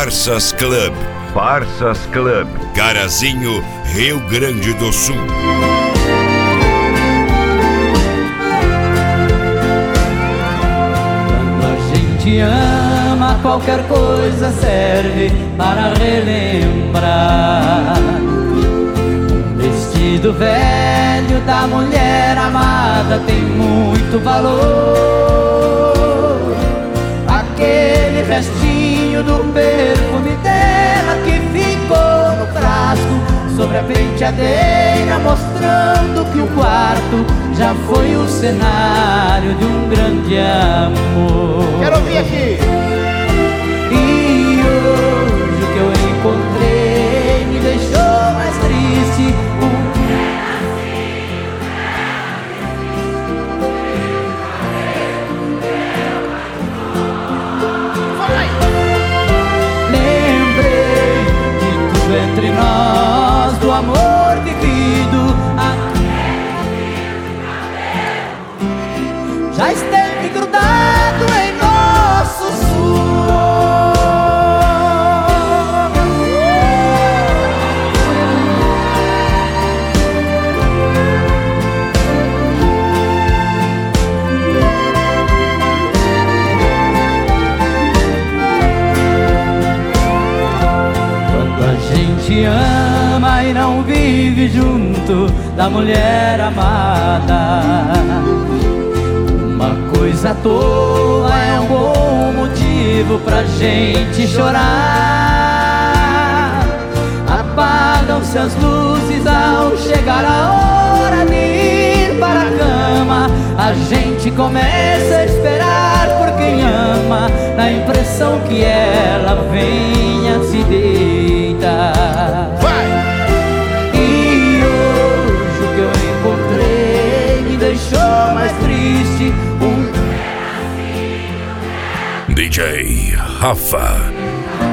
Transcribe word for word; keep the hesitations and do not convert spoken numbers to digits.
Farsas Club. Farsas Club. Carazinho, Rio Grande do Sul. Quando a gente ama, qualquer coisa serve para relembrar. Um vestido velho da mulher amada tem muito valor. Aquele restinho do perfume dela que ficou no frasco sobre a penteadeira, mostrando que o quarto já foi o cenário de um grande amor. Quero ouvir aqui. E hoje o que eu encontrei me deixou mais triste. Um lembrei de tudo entre nós, do amor vivido, já esteve grudado em nosso suor. Quando a gente ama e não vive junto da mulher amada, uma coisa à toa é um bom motivo pra gente chorar. Apagam-se as luzes ao chegar a hora de ir para a cama. A gente começa a esperar por quem ama, na impressão que ela venha se deitar. E hoje o que eu encontrei me deixou mais triste. Um D J Rafa.